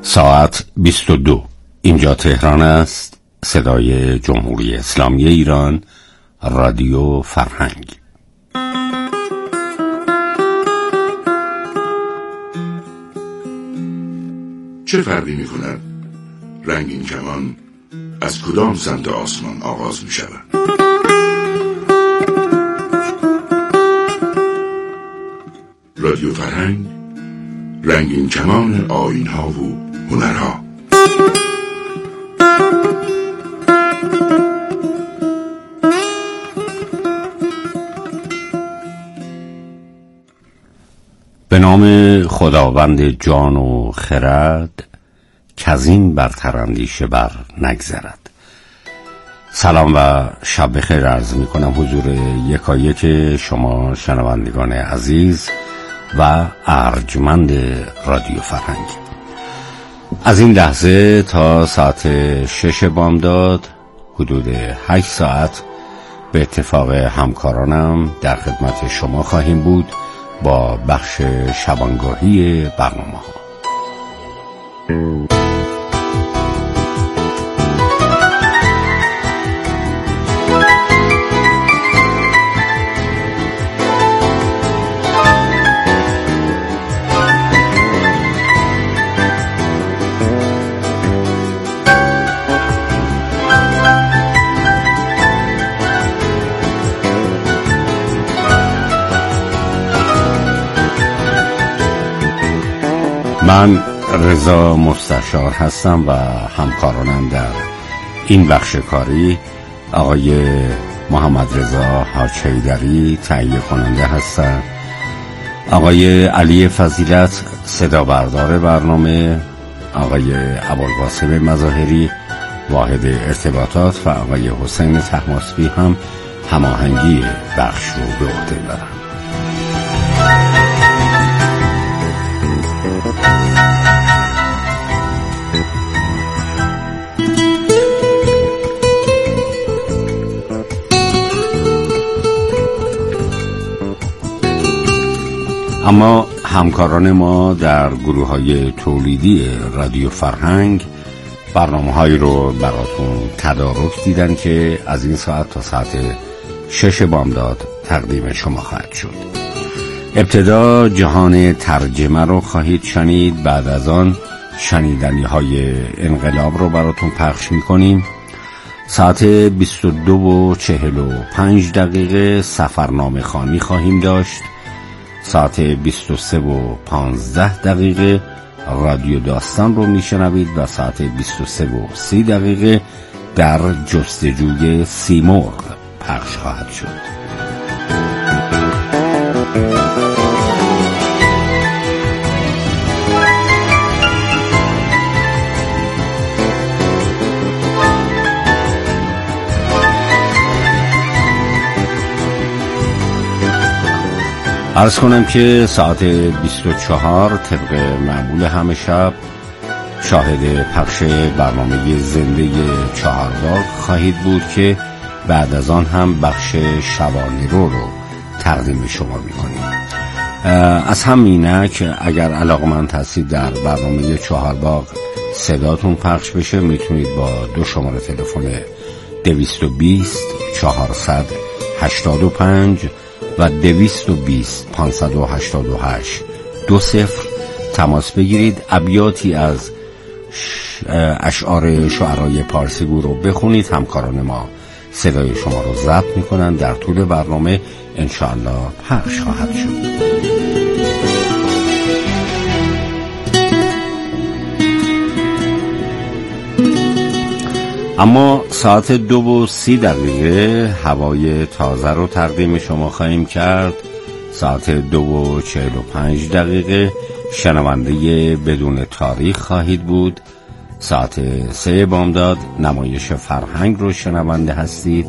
ساعت 22. اینجا تهران است. صدای جمهوری اسلامی ایران، رادیو فرهنگ. چه فرقی می کند رنگین کمان از کدام سمت آسمان آغاز می شود؟ رادیو فرهنگ، رنگین کمان آیین‌ها و هنرها. به نام خداوند جان و خرد، کزین برتر اندیشه بر نگذرد. سلام و شب بخیر عرض می کنم حضور یکایک شما شنوندگان عزیز و ارجمند رادیو فرهنگ. از این لحظه تا ساعت 6 بامداد حدود 8 ساعت به اتفاق همکارانم در خدمت شما خواهیم بود با بخش شبانگاهی برنامه‌ها. من رضا مستشار هستم و همکارانم در این بخش کاری آقای محمد رضا حاج حیدری تهیه کننده هستند، آقای علی فضیلت صدا بردار برنامه، آقای ابوالقاسم مظاهری واحد ارتباطات و آقای حسین طهماسبی هم هماهنگی بخش رو به عهده دارند. اما همکاران ما در گروه‌های تولیدی رادیو فرهنگ برنامه‌هایی رو براتون تدارک دیدن که از این ساعت تا ساعت 6 بامداد تقدیم شما خواهد شد. ابتدا جهان ترجمه رو خواهید شنید، بعد از آن شنیدنی‌های انقلاب رو براتون پخش می‌کنیم. ساعت 22:45 سفرنامه خوانی خواهیم داشت. ساعت 23:15 رادیو داستان رو میشنوید و ساعت 23:30 در جستجوی سیمرغ پخش خواهد شد. عرض کنم که ساعت 24 طبق معمول همه شب شاهد پخش برنامه زنده چهارباغ خواهید بود که بعد از آن هم بخش شبانه رو تقدیم شما می‌کنیم. از همینک اگر علاقمند هستید در برنامه چهارباغ صداتون پخش بشه، میتونید با 2 شماره تلفن 220 485 و 220 588 20 تماس بگیرید. ابیاتی از اشعار شعرای پارسی رو بخونید. همکاران ما صدای شما رو ضبط میکنن، در طول برنامه انشاءالله پخش خواهد شد. اما ساعت 2:30 هوای تازه رو تقدیم شما خواهیم کرد. ساعت 2:45 شنونده بدون تاریخ خواهید بود. ساعت 3 بامداد نمایش فرهنگ رو شنونده هستید.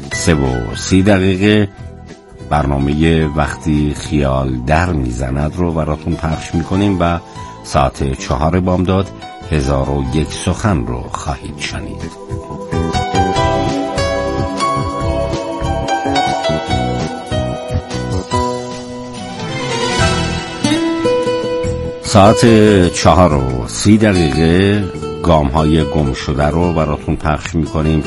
3:30 برنامه وقتی خیال در میزند رو براتون پخش میکنیم و ساعت 4 بامداد 1001 سخن رو خواهید شنید. ساعت 4:30 گام های گم شده رو براتون پخش میکنیم.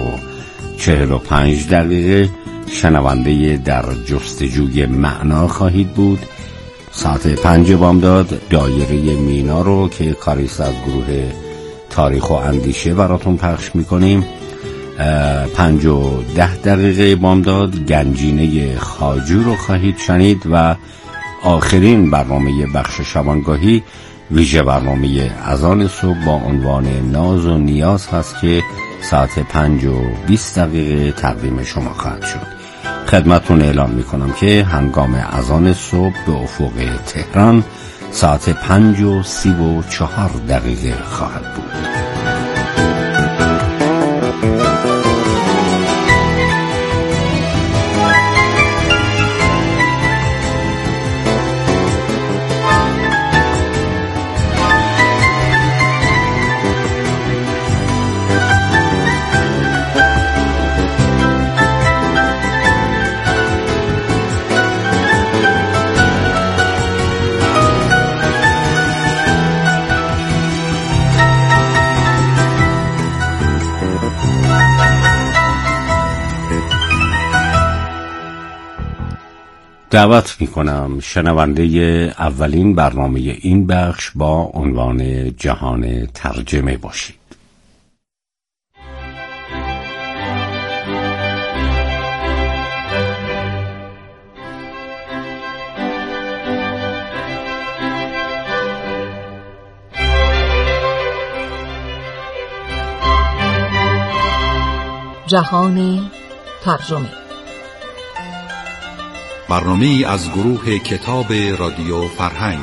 4:45 شنونده در جستجوی معنا خواهید بود. ساعت 5 بامداد دایره مینا رو که کاریست از گروه تاریخ و اندیشه براتون پخش میکنیم. 5:10 بامداد گنجینه خواجو رو خواهید شنید و آخرین برنامه بخش شبانگاهی ویژه برنامه اذان صبح با عنوان ناز و نیاز هست که ساعت 5:20 تقدیم شما خواهد شد. خدمتون اعلام میکنم که هنگام اذان صبح به افق تهران ساعت 5:34 خواهد بود. دعوت میکنم شنونده اولین برنامه این بخش با عنوان جهان ترجمه باشید. جهان ترجمه، برنامه‌ای از گروه کتاب رادیو فرهنگ.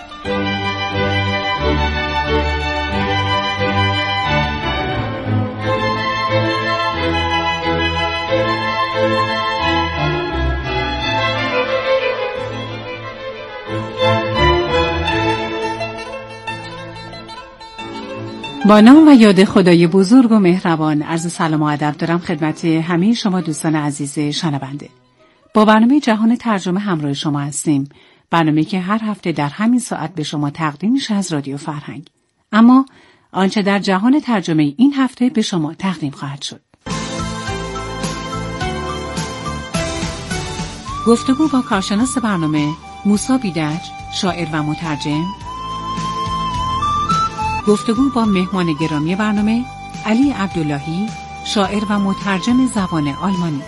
با نام و یاد خدای بزرگ و مهربان عرض سلام و ادب دارم خدمت همه شما دوستان عزیز شنونده. با برنامه جهان ترجمه همراه شما هستیم. برنامه‌ای که هر هفته در همین ساعت به شما تقدیم میشه از رادیو فرهنگ. اما آنچه در جهان ترجمه این هفته به شما تقدیم خواهد شد: گفتگو با کارشناس برنامه موسی بیدج، شاعر و مترجم. گفتگو با مهمان گرامی برنامه علی عبداللهی، شاعر و مترجم زبان آلمانی.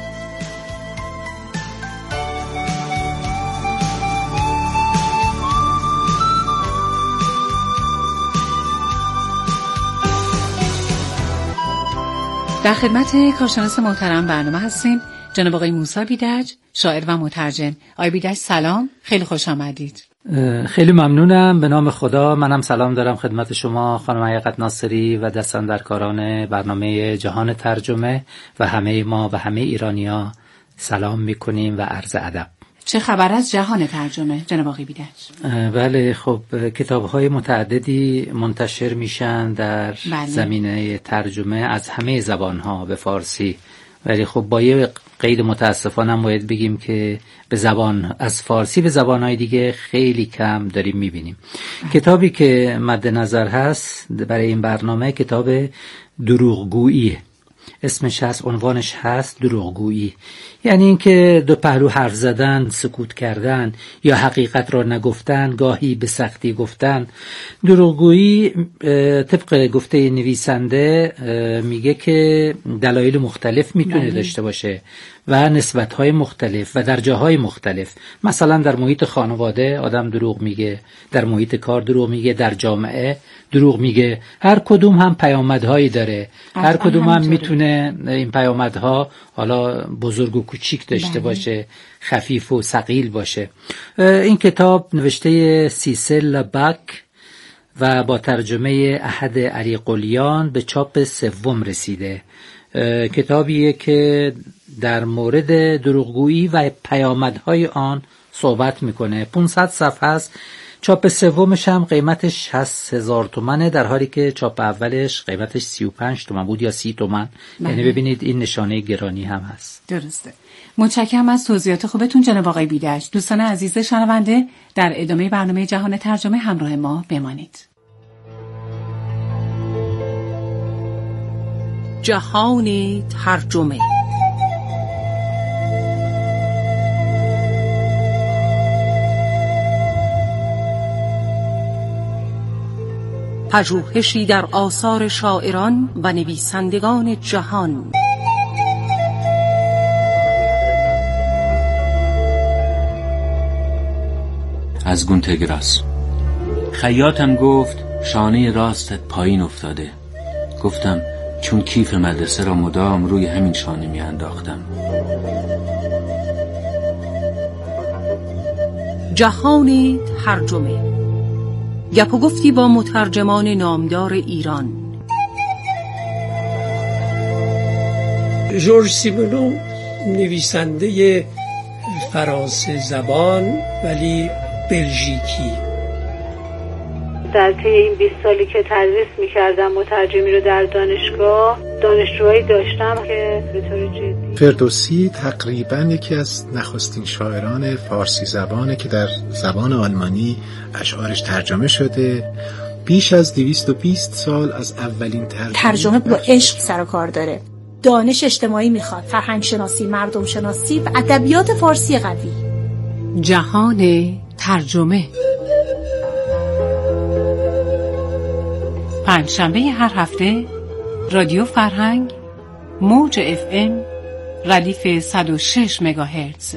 در خدمت کارشناس محترم برنامه هستیم جناب آقای موسی بیدج، شاعر و مترجم. آقای بیدج سلام، خیلی خوش آمدید. خیلی ممنونم. به نام خدا منم سلام دارم خدمت شما خانم حقیقت ناصری و دستاندرکاران برنامه جهان ترجمه و همه ما و همه ایرانی‌ها سلام میکنیم و عرض ادب. چه خبر از جهان ترجمه جناب آقای بیدج؟ بله، خب کتاب‌های متعددی منتشر میشن در زمینه ترجمه از همه زبان‌ها به فارسی، ولی خب با یه قید متاسفانه هم باید بگیم که به زبان از فارسی به زبان‌های دیگه خیلی کم داریم میبینیم. کتابی که مد نظر هست برای این برنامه کتاب دروغگویی، اسمش هست، عنوانش هست دروغگویی. یعنی اینکه دو پهلو حرف زدن، سکوت کردن یا حقیقت را نگفتن، گاهی به سختی گفتن. دروغگویی طبق گفته نویسنده میگه که دلایل مختلف میتونه داشته باشه و نسبت‌های مختلف و در جاهای مختلف. مثلا در محیط خانواده آدم دروغ میگه، در محیط کار دروغ میگه، در جامعه دروغ میگه. هر کدوم هم پیامدهایی داره، هر کدوم هم میتونه این پیامدها حالا بزرگ و کوچیک داشته باشه، خفیف و ثقیل باشه. این کتاب نوشته سیسل باک و با ترجمه احد علی قلیان به چاپ سوم رسیده. کتابیه که در مورد دروغگویی و پیامدهای آن صحبت میکنه. 500 صفحه است چاپ سومش هم قیمتش 60,000 تومنه، در حالی که چاپ اولش قیمتش 35 تومن بود یا 30 تومن. یعنی ببینید این نشانه گرانی هم هست. درسته. متشکرم از توضیحات خوبتون جناب آقای بیدشت. دوستان عزیز شنونده، در ادامه برنامه جهان ترجمه همراه ما بمانید. جهان ترجمه. پژوهشی در آثار شاعران و نویسندگان جهان. از گونتگراس. خیاطم گفت شانه راستت پایین افتاده. گفتم چون کیف مدرسه را مدام روی همین شانه می انداختم. جهان ترجمه. گپ و گفتی با مترجمان نامدار ایران. ژورژ سیمونو نویسنده فرانسه زبان ولی بلژیکی. در طی این 20 سالی که تدریس می‌کردم مترجمی رو در دانشگاه، دانشجوهایی داشتم که به طور جدی. فردوسی تقریباً یکی از نخستین شاعران فارسی زبانه که در زبان آلمانی اشعارش ترجمه شده. بیش از 220 سال از اولین ترجمه با عشق سر و کار داره. دانش اجتماعی میخواد، فرهنگ شناسی، مردم شناسی و ادبیات فارسی قوی. جهان ترجمه. پنجشنبه هر هفته رادیو فرهنگ موج FM ردیف 106 مگاهرتز.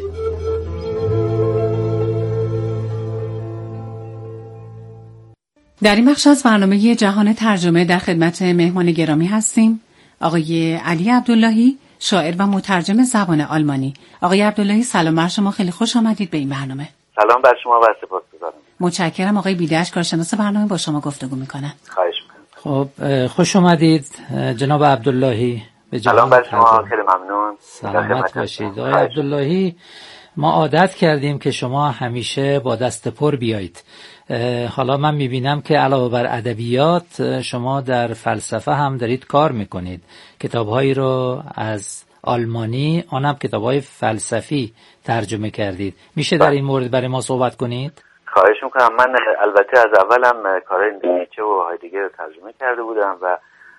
در این بخش از برنامه جهان ترجمه در خدمت مهمان گرامی هستیم، آقای علی عبداللهی، شاعر و مترجم زبان آلمانی. آقای عبداللهی سلام بر شما، خیلی خوش آمدید به این برنامه. سلام بر شما و سپاسگزارم. متشکرم. آقای بیدشت کارشناس برنامه با شما گفتگو میکنن. خواهش میکنم. خب خوش آمدید جناب عبداللهی. سلام بر شما، خیلی ممنون. سلامت باشید. آقای عبداللهی، ما عادت کردیم که شما همیشه با دست پر بیایید. حالا من میبینم که علاوه بر ادبیات شما در فلسفه هم دارید کار میکنید. کتابهایی رو از آلمانی، آنم کتابهای فلسفی ترجمه کردید. میشه در این مورد برای ما صحبت کنید؟ خواهش میکنم. من البته از اولم کارهای نیچه و هایدگر رو ترجمه کرده بودم و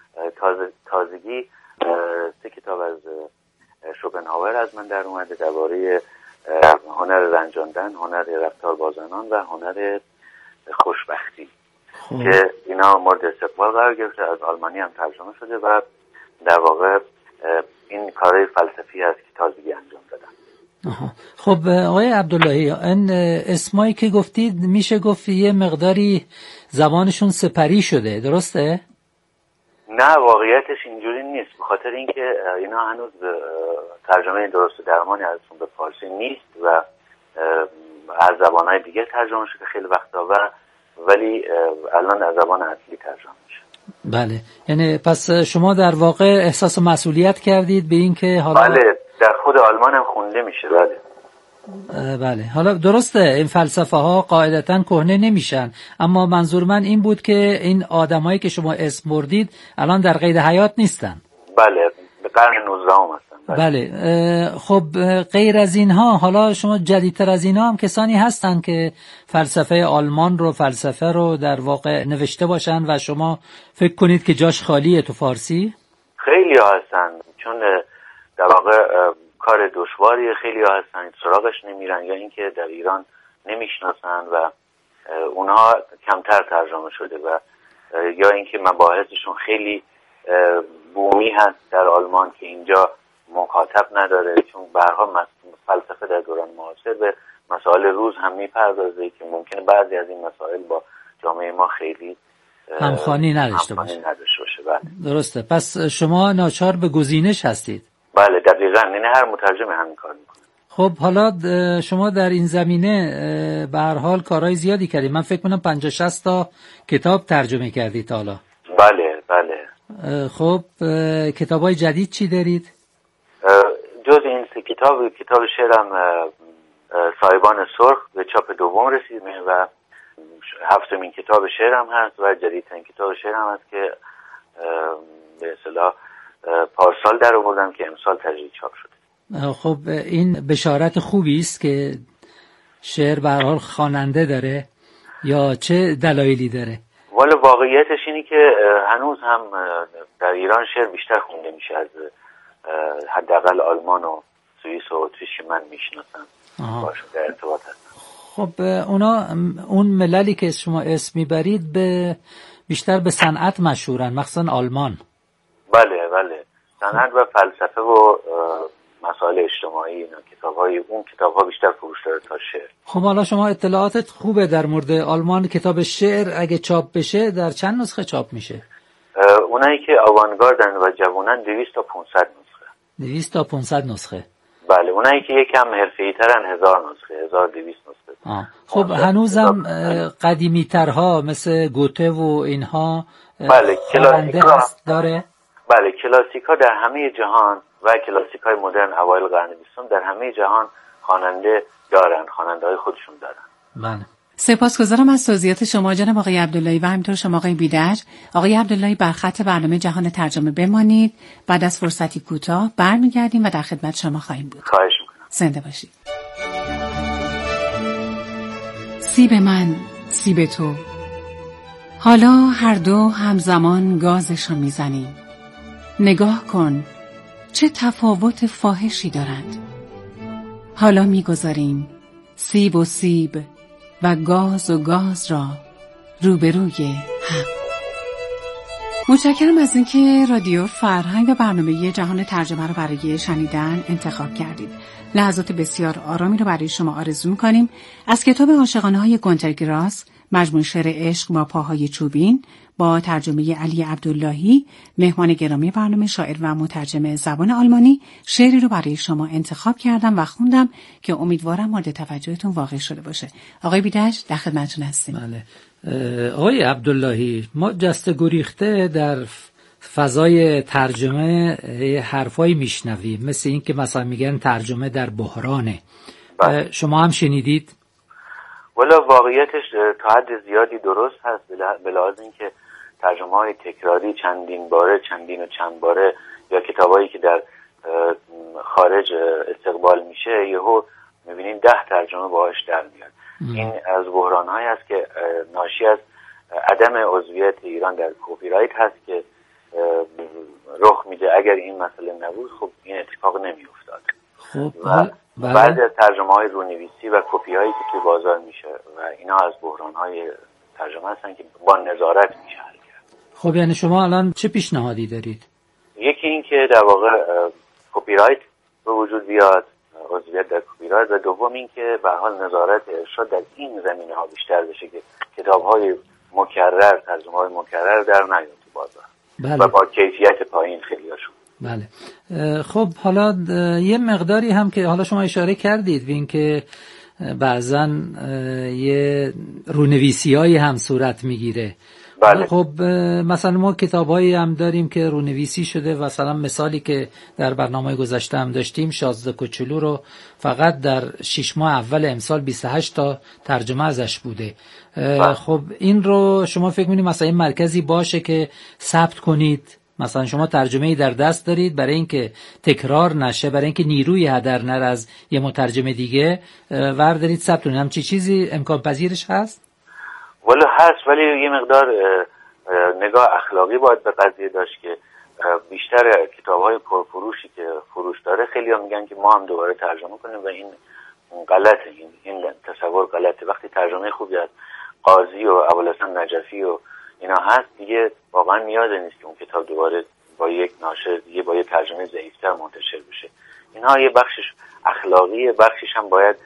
تازگی 3 کتاب از شوپنهاور از من در اومده درباره هنر رنجاندن، هنر رفتار با زنان و هنر خوشبختی که اینا مورد استقبال قرار گرفته. از آلمانی هم ترجمه شده و در واقع این کارهای فلسفی هست که تازگی انجام دادم. خب آقای عبداللهی، این اسمایی که گفتید میشه گفت یه مقداری زبانشون سپری شده، درسته؟ نه، واقعیتش اینجوری نیست، به خاطر اینکه اینا هنوز ترجمه درست و درمانی ازشون به فارسی نیست و از زبانهای دیگه ترجمه شده خیلی وقتا ولی الان از زبان اصلی ترجمه میشه. بله، یعنی پس شما در واقع احساس مسئولیت کردید به این که حالا بله، در خود آلمان هم خونده میشه. بله، حالا درسته این فلسفه ها قاعدتاً کهنه نمیشن، اما منظور من این بود که این آدمایی که شما اسم بردید الان در قید حیات نیستن. بله، به قرن 19 هستن. بله. خب غیر از اینها، حالا شما جدیدتر از اینها هم کسانی هستن که فلسفه آلمان رو، فلسفه رو در واقع نوشته باشن و شما فکر کنید که جاش خالیه تو فارسی؟ خیلی ها هستن، چون در واقع کار دشواریه. خیلی ها هستن سراغش نمیرن یا اینکه در ایران نمیشناسن و اونها کمتر ترجمه شده و یا اینکه مباحثشون خیلی بومی هست در آلمان که اینجا مخاطب نداره، چون به هر حال فلسفه در دوران معاصر به مسائل روز هم میپردازه که ممکنه بعضی از این مسائل با جامعه ما خیلی همخوانی نداشته باشه. درسته. پس شما ناچار به گزینش هستید. بله دقیقاً، یعنی هر مترجم همین کار میکنه. خب حالا شما در این زمینه به هر حال کارهای زیادی کردید. من فکر کنم 50-60 تا کتاب ترجمه کردید حالا. بله بله. خب کتابای جدید چی دارید؟ جز این 3 کتاب شعرم سایبان سرخ به چاپ دوم رسیده و 7مین کتاب شعرم هست و جدیدترین کتاب شعرم هست که به اصطلاح پارسال در آوردم که امسال تجدید چاپ شده. خب این بشارت خوبی است که شعر به هر حال خواننده داره یا چه دلایلی داره؟ والا واقعیتش اینی که هنوز هم در ایران شعر بیشتر خونده میشه از حداقل آلمان و سوئیس و اتریش من میشناسم، باشون در ارتباط هستم. خب اونا اون مللی که شما اسم میبرید بیشتر به صنعت مشهورن، مخصوصا آلمان. بله صنعت و فلسفه و مسائل اجتماعی، اون کتاب ها بیشتر فروش داره تا شعر. خب حالا شما اطلاعاتت خوبه در مورد آلمان. کتاب شعر اگه چاپ بشه در چند نسخه چاپ میشه؟ اونایی که آوانگاردن و جوونن 200 تا 500 نسخه. 200 تا 500 نسخه. بله اونایی که یکم حرفه‌ای ترن 1000 نسخه، 1200 نسخه. خب هنوزم قدیمی ترها مثل گوته و اینها بله کلاسیکا داره؟ بله کلاسیکا در همه جهان و کلاسیکای مدرن اوایل قرن 20 در همه جهان خواننده دارن، خواننده‌های خودشون دارن. بله. سپاسگزارم از توضیحات شما جناب آقای عبداللهی و همینطور شما آقای بیدج. آقای عبداللهی بر خط برنامه جهان ترجمه بمانید. بعد از فرصتی کوتاه برمیگردیم و در خدمت شما خواهیم بود. خواهش می‌کنم. زنده باشید. سیب من، سیب تو. حالا هر دو همزمان گازشان میزنیم. نگاه کن چه تفاوت فاحشی دارند. حالا میگذاریم سیب و سیب و گاز را روبروی هم. متشکرم از اینکه رادیو فرهنگ و برنامه جهان ترجمه رو برای شنیدن انتخاب کردید. لحظات بسیار آرامی رو برای شما آرزو می‌کنیم. از کتاب عاشقانه‌های گونتر گراس، مجموع شعر عشق با پاهای چوبین با ترجمه علی عبداللهی، مهمان گرامی برنامه شاعر و مترجم زبان آلمانی، شعری رو برای شما انتخاب کردم و خوندم که امیدوارم مورد توجهتون واقع شده باشه. آقای بیدج در خدمتتون هستیم. بله. آقای عبداللهی، ما جسته گریخته در فضای ترجمه حرفایی میشنویم مثل این که مثلا میگن ترجمه در بحرانه. شما هم شنیدید؟ والا واقعیتش تا حد زیادی درست هست، به لحاظ اینکه ترجمه‌های تکراری چندین و چند باره یا کتابایی که در خارج استقبال میشه یهو میبینین 10 ترجمه باهاش در میاد. این از بحران‌هایی است که ناشی از عدم عضویت ایران در کپی رایت هست که رخ میده. اگر این مسئله نبود خب این اتفاق نمیافتاد. خب بعضی از ترجمه‌های رونویسی و کپی‌هایی که توی بازار میشه و اینا از بحران‌های ترجمه هستن که با نظارت میشه حل کرد. خب یعنی شما الان چه پیشنهادی دارید؟ یکی این که در واقع کپی رایت به وجود بیاد، عضویت در کپی رایت، و دوم این که به حال نظارت ارشاد در این زمینه‌ها بیشتر بشه که کتاب‌های مکرر، ترجمه‌های مکرر در نیاد تو بازار. بله. و با کیفیت پایین خیلیاشون. بله. خب حالا یه مقداری هم که حالا شما اشاره کردید به این که بعضن یه رونویسی‌هایی هم صورت میگیره. بله. خب مثلا ما کتاب‌هایی هم داریم که رونویسی شده، مثلا مثالی که در برنامه گذشته هم داشتیم، شازده کوچولو رو فقط در 6 ماه اول امسال 28 تا ترجمه ازش بوده. خب این رو شما فکر می‌کنید مثلا این مرکزی باشه که ثبت کنید؟ مثلا شما ترجمه‌ای در دست دارید برای اینکه تکرار نشه، برای اینکه نیروی هدر نره از یه مترجم دیگه، وردارید ثبت کنید. همچین چیزی امکان پذیرش هست؟ والا هست، ولی یه مقدار نگاه اخلاقی باید به قضیه داشت که بیشتر کتاب‌های پرفروشی که فروش داره خیلی‌ها میگن که ما هم دوباره ترجمه کنیم و این غلطه. این تصور غلطه. وقتی ترجمه خوبی از قاضی و ابوالحسن نجفی و اینا هست دیگه واقعا نیاز نیست که اون کتاب دوباره با یک ناشر دیگه با یک ترجمه ضعیف‌تر منتشر بشه. اینها یه بخشش اخلاقیه، بخشش هم باید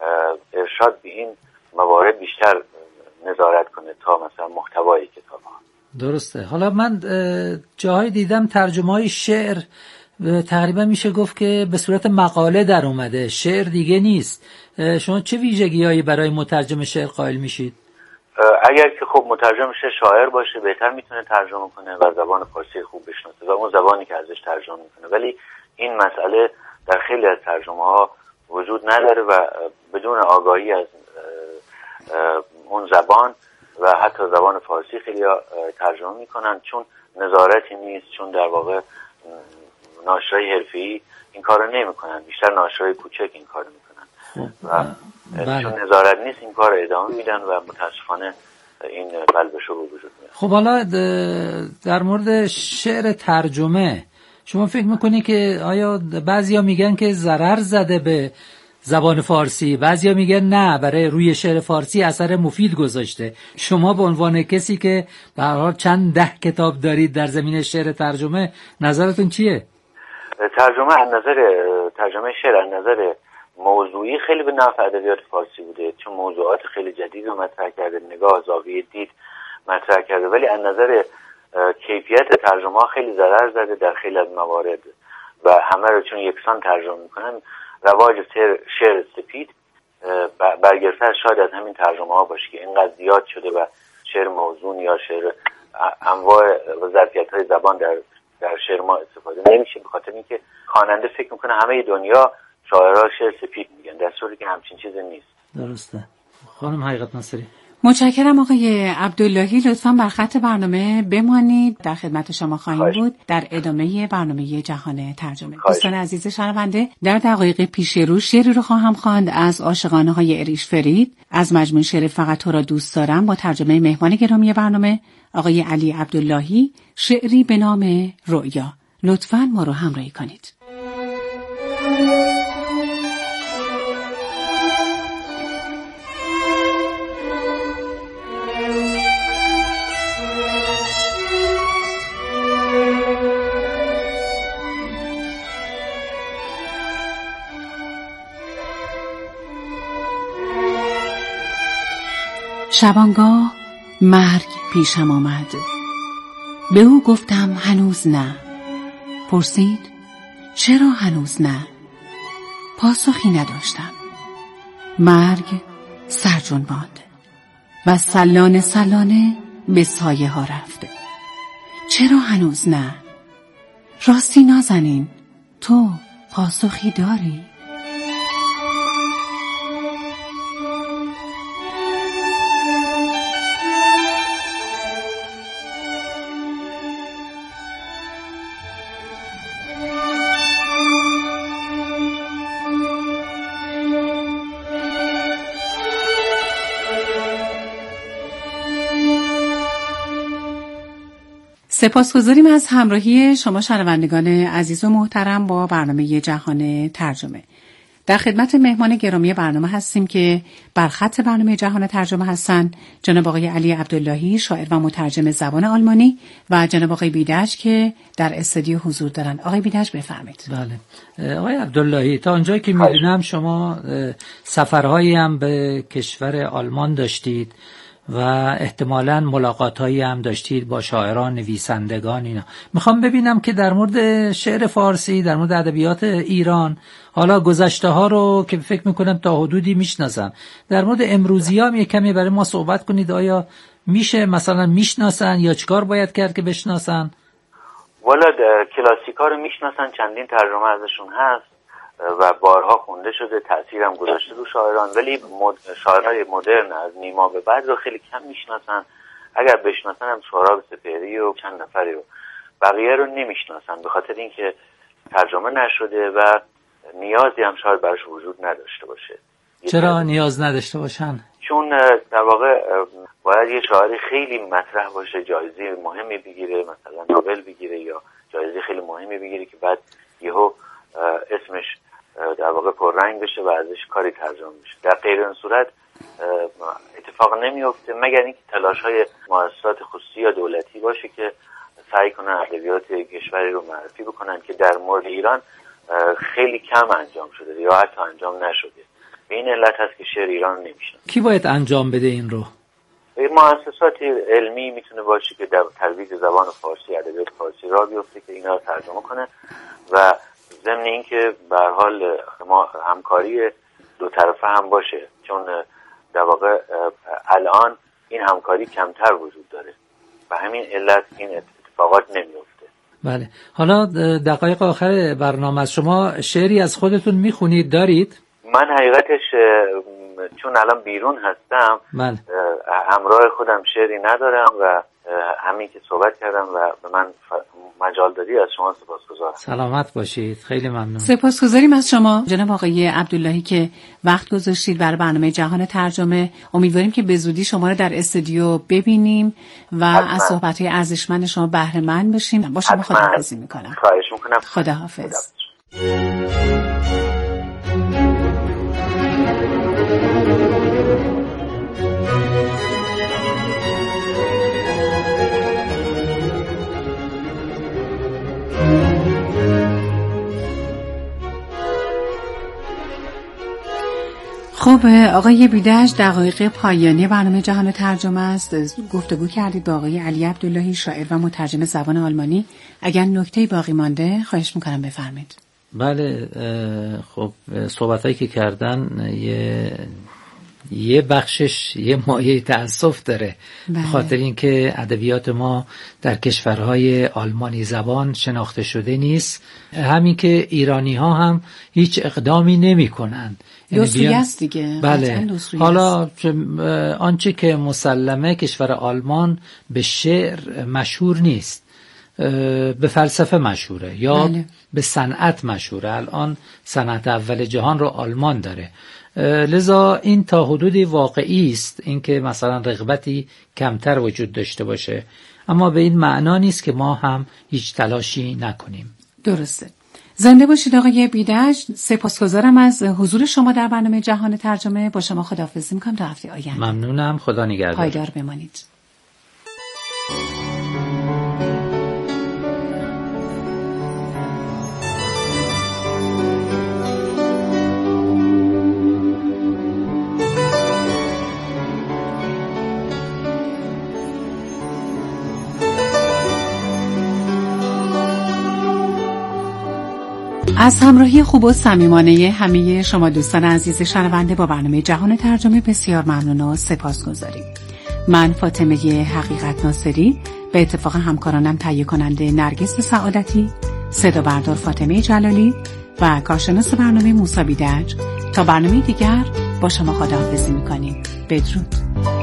ارشاد به این موارد بیشتر نظارت کنه تا مثلا محتوای کتاب‌ها. درسته. حالا من جاهای دیدم ترجمه‌های شعر تقریبا میشه گفت که به صورت مقاله در اومده، شعر دیگه نیست. شما چه ویژگی‌هایی برای مترجم شعر قائل میشید؟ اگر که خب مترجم شاعر باشه بهتر میتونه ترجمه کنه و زبان فارسی خوب بشناسه و اون زبانی که ازش ترجمه میکنه، ولی این مسئله در خیلی از ترجمه‌ها وجود نداره و بدون آگاهی از اون زبان و حتی زبان فارسی خیلی ترجمه میکنن، چون نظارتی نیست، چون در واقع ناشرای حرفه‌ای این کارو نمیکنن، بیشتر ناشرای کوچک این کارو میکنن و چون نظارت نیست این کار ادامه میدن و متاسفانه این بلبشو به وجود میاد. خب حالا در مورد شعر ترجمه شما فکر میکنی که آیا بعضیا میگن که ضرر زده به زبان فارسی، بعضیا میگن نه برای روی شعر فارسی اثر مفید گذاشته؟ شما به عنوان کسی که به هر حال چند ده کتاب دارید در زمینه شعر ترجمه، نظرتون چیه؟ ترجمه شعر از نظر موضوعی خیلی به نفع ادبیات فارسی بوده، چون موضوعات خیلی جدید رو مطرح کرده، نگاه زاویه دید مطرح کرده، ولی از نظر کیفیت ترجمه ها خیلی ضرر زده در خیلی از موارد و همه رو چون یکسان ترجمه میکنن رواج شعر سپید برگرفته شاید از همین ترجمه ها باشه که اینقدر زیاد شده و شعر موزون یا شعر انواع و ظرفیت های زبان در شعر ما استفاده نمیشه، به خاطر اینکه خواننده فکر میکنه همه دنیا شاعرها شعر سپید میگن، در صورتی که همچین چیزی نیست. درسته. خانم حقیقت ناصری. متشکرم آقای عبداللهی، لطفاً بر خط برنامه بمانید، در خدمت شما خواهیم بود در ادامه برنامه جهان ترجمه. دوستان عزیز شنونده، در دقایق پیش رو شعری رو خواهم خواند از عاشقانه های اریش فرید از مجموعه شعر فقط تو را دوست دارم با ترجمه مهمان گرامی برنامه آقای علی عبداللهی، شعری به نام رؤیا. لطفاً ما رو همراهی کنید. شبانگاه مرگ پیشم آمد، به او گفتم هنوز نه. پرسید چرا هنوز نه؟ پاسخی نداشتم. مرگ سرجنباند و سلانه سلانه به سایه ها رفت. چرا هنوز نه؟ راستی نازنین، تو پاسخی داری؟ سپاسگزاریم از همراهی شما شنوندگان عزیز و محترم با برنامه جهان ترجمه. در خدمت مهمان گرامی برنامه هستیم که بر خط برنامه جهان ترجمه هستند جناب آقای علی عبداللهی، شاعر و مترجم زبان آلمانی، و جناب آقای بیدج که در استودیو حضور دارند. آقای بیدج بفرمایید. بله. آقای عبداللهی، تا اونجایی که می‌دونم شما سفرهایی هم به کشور آلمان داشتید و احتمالاً ملاقات‌هایی هم داشتید با شاعران، نویسندگان اینا. میخوام ببینم که در مورد شعر فارسی، در مورد ادبیات ایران، حالا گذشته‌ها رو که فکر میکنم تا حدودی میشناسم، در مورد امروزی‌ها هم یک کمی برای ما صحبت کنید. آیا میشه مثلا میشناسن یا چیکار باید کرد که بشناسن؟ والا کلاسیک‌ها رو میشناسن، چندین ترجمه ازشون هست و بارها خونده شده، تأثیر هم گذاشته رو شاعران، ولی شاعرای مدرن از نیما به بعد رو خیلی کم میشناسن. اگر بشناسن هم سهراب سپهری و چند نفری رو، بقیه رو نمیشناسن به خاطر اینکه ترجمه نشده و نیازی هم شاید براش وجود نداشته باشه. چرا نیاز نداشته باشن؟ چون در واقع باید یه شاعری خیلی مطرح باشه، جایزه مهمی بگیره، مثلا نوبل بگیره یا جایزه خیلی مهمی بگیره که بعد یهو اسمش در واقع پررنگ بشه و ازش کاری ترجمه بشه. در غیر این صورت اتفاق نمیفته، مگر اینکه تلاش‌های مؤسسات خصوصی یا دولتی باشه که سعی کنن ادبیات کشوری رو معرفی بکنن که در مورد ایران خیلی کم انجام شده یا حتی انجام نشده. به این علت هست که شعر ایران نمیشناسه. کی باید انجام بده این رو؟ مؤسسات علمی میتونه باشه که در ترویج زبان فارسی، ادبیات فارسی را بیفته که اینا رو ترجمه کنه و ضمن اینکه به هر حال ما همکاری دو طرفه هم باشه، چون در واقع الان این همکاری کمتر وجود داره و همین علت این اتفاقات نمیفته. بله. حالا دقایق آخر برنامه از شما شعری از خودتون میخونید دارید؟ من حقیقتش چون الان بیرون هستم همراه خودم شعری ندارم و همین که صحبت کردم و به من مجال دادی از شما سپاسگزارم. سلامت باشید، خیلی ممنون. سپاسگزاریم از شما جناب آقای عبداللهی که وقت گذاشتید برای برنامه جهان ترجمه. امیدواریم که به زودی شما رو در استودیو ببینیم و از صحبت‌های ارزشمند شما بهره مند بشیم. با شما خداحافظی میکنم. خواهش میکنم. خداحافظ. خب آقای بیدج، دقایق پایانی برنامه جهان ترجمه است. گفتگو کردید با آقای علی عبداللهی، شاعر و مترجم زبان آلمانی. اگر نکته باقی مانده خواهش میکنم بفرمایید. بله، خب صحبتایی که کردن یه بخشش یه مایه تأسف داره، به خاطر اینکه ادبیات ما در کشورهای آلمانی زبان شناخته شده نیست. همین که ایرانی ها هم هیچ اقدامی نمی کنن. دوسری است دیگه. بله. حالا آنچه که مسلمه کشور آلمان به شعر مشهور نیست، به فلسفه مشهوره یا به صنعت مشهوره. الان صنعت اول جهان رو آلمان داره، لذا این تا حدودی واقعی است اینکه مثلا رغبتی کمتر وجود داشته باشه، اما به این معنا نیست که ما هم هیچ تلاشی نکنیم. درسته. زنده باشید آقای بیدج. سپاسگزارم از حضور شما در برنامه جهان ترجمه. با شما خداحافظی میکنم تا هفته آینده. ممنونم. خدا نگهدار. پایدار بمانید. از همراهی خوب و صمیمانه همه شما دوستان عزیز شنونده با برنامه جهان ترجمه بسیار ممنون و سپاسگزاریم. من فاطمه حقیقت ناصری به اتفاق همکارانم تهیه کننده نرگس سعادتی، صدا بردار فاطمه جلالی و کارشناس برنامه موسی بیدج تا برنامه دیگر با شما خداحافظی می‌کنیم. بدرود.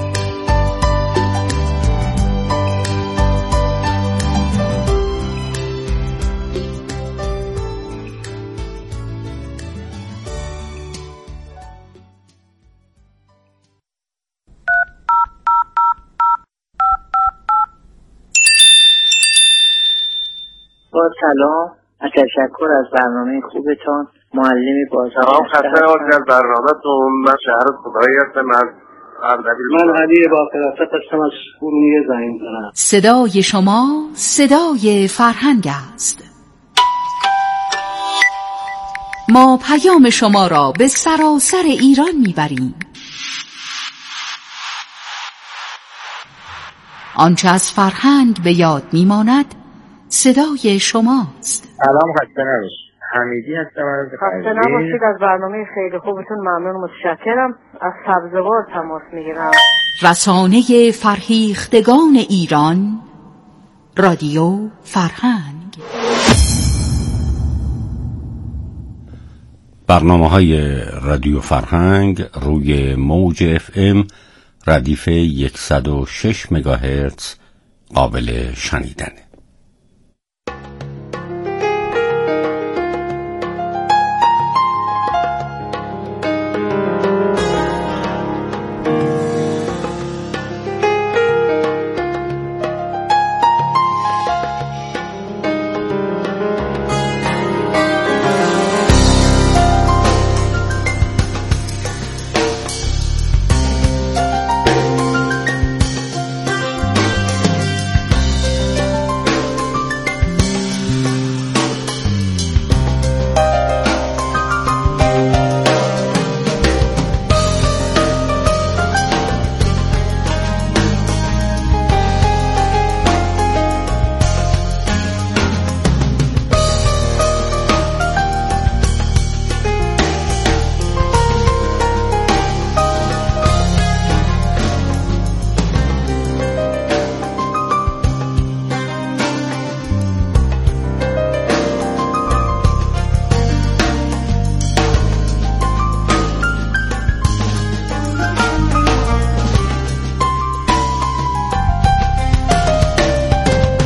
سلام، تشکر از برنامه خوبتان. معلمی بازار. سلام، خسته نباشید از برنامه‌تون. من شهر خدایی هستم از اردبیل. من علی با فراست هستم از ارومیه زنگ می‌زنم. صدای شما صدای فرهنگ است. ما پیام شما را به سراسر ایران میبریم. آنچه از فرهنگ به یاد میماند صدای شماست. سلام، خسته نباشید. حمیدی هستم از خسته نباشید. از برنامه خیلی خوبتون ممنون، متشکرم. از سبزوار تماس میگیرم. رسانه فرهیختگان ایران، رادیو فرهنگ. برنامه‌های رادیو فرهنگ روی موج FM ردیف 106 مگاهرتز قابل شنیدنه.